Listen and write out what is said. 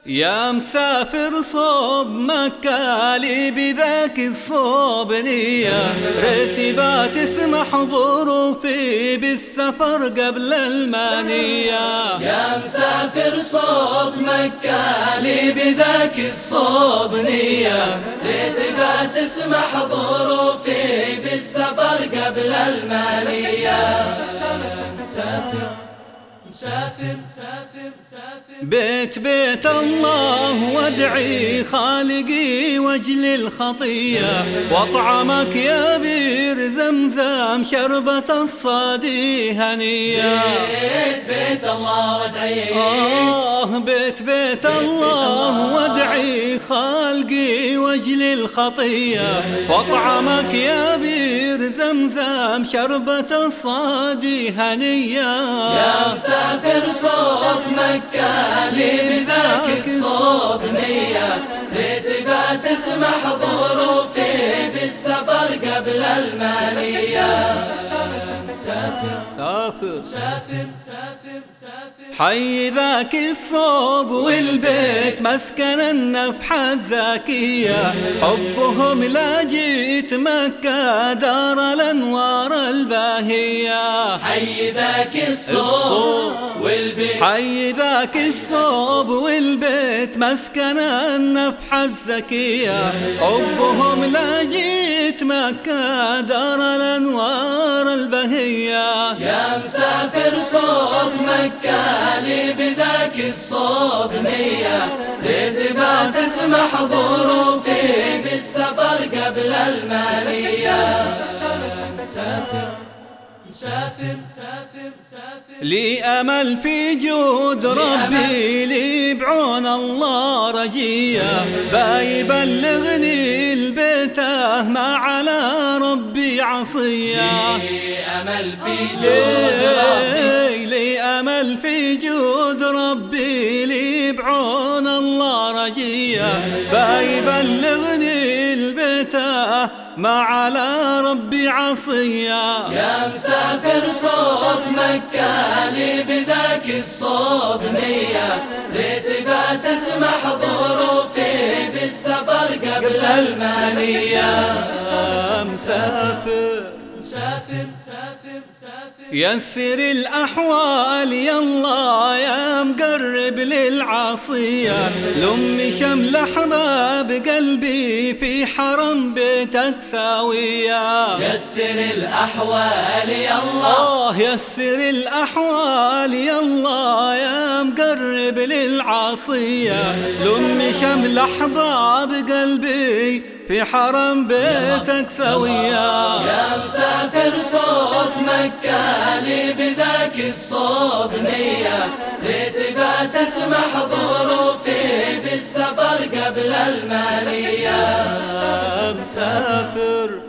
يا مسافر صوب مكة لي بذاك الصوب نية، رتبة تسمح ظروفي بالسفر قبل المانية. يا مسافر صوب مكة لي بذاك الصوب نية، رتبة تسمح ظروفي بالسفر قبل المانية. مسافر مسافر مسافر مسافر بيت الله وادعي خالقي واجل الخطية، واطعمك يا بير زمزم شربة الصادي هنية. بيت الله وادعي بيت الله وادعي خالقي واجل الخطية، واطعمك يا بير زمزم شربة الصادي هنية. يا مسافر صوب مكة لي بذاك الصوب نية، رتبة تسمح ظروفي بالسفر قبل المانية. مسافر سافر مسافر مسافر مسافر حي ذاك الصوب والبيت مسكن النفحة الزاكية، حبهم لا جيت مكة دار الأنوار الباهية. حي ذاك الصوب والبيت، حي ذاك الصوب والبيت مسكن النفحة الزكية، حبهم لا جيت مكة دار الأنوار البهية. يا مسافر صوب مكة لي بذاك الصوب نية، رتبة تسمح ظروفي بالسفر قبل المانية. مسافر مسافر مسافر مسافر لي أمل في جود ربي، لي بعون الله رجية، بيبلغني البيته ما على ربي عصية. لي أمل في جود ربي، لي أمل في جود ربي، لي بعون الله رجية، بيبلغني البيته ما على ربي عصية. يا مسافر صوب مكة لي بذاك الصوب نية، رتبة تسمح ظروفي بالسفر قبل المانية. مسافر مسافر مسافر مسافر يسر الأحوال يلا يا مقرب للعصية، لم شمل أحباب قلبي في حرم بيتك ساوية. يسر الأحوال يلا، يسر الأحوال يلا يا مقرب للعصية، لم شمل أحباب قلبي في حرم بيتك سوية. يا مسافر صوب مكة لي بذاك الصوب نية، رتبة تسمح ظروفي بالسفر قبل المانية. مسافر